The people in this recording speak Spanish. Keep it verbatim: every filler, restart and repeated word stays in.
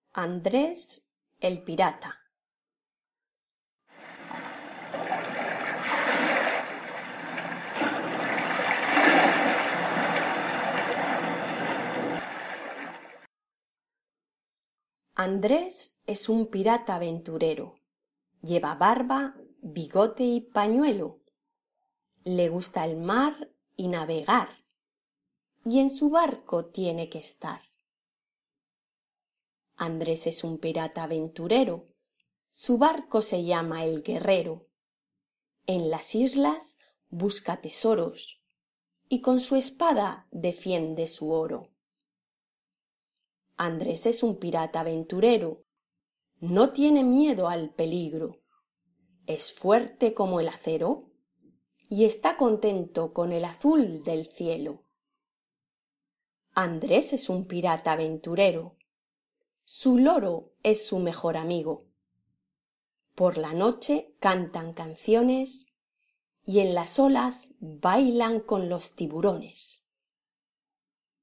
Andrés el pirata. Andrés es un pirata aventurero. Lleva barba, bigote y pañuelo. Le gusta el mar y navegar, y en su barco tiene que estar. Andrés es un pirata aventurero. Su barco se llama El Guerrero. En las islas busca tesoros y con su espada defiende su oro. Andrés es un pirata aventurero. No tiene miedo al peligro. Es fuerte como el acero y está contento con el azul del cielo. Andrés es un pirata aventurero. Su loro es su mejor amigo. Por la noche cantan canciones y en las olas bailan con los tiburones.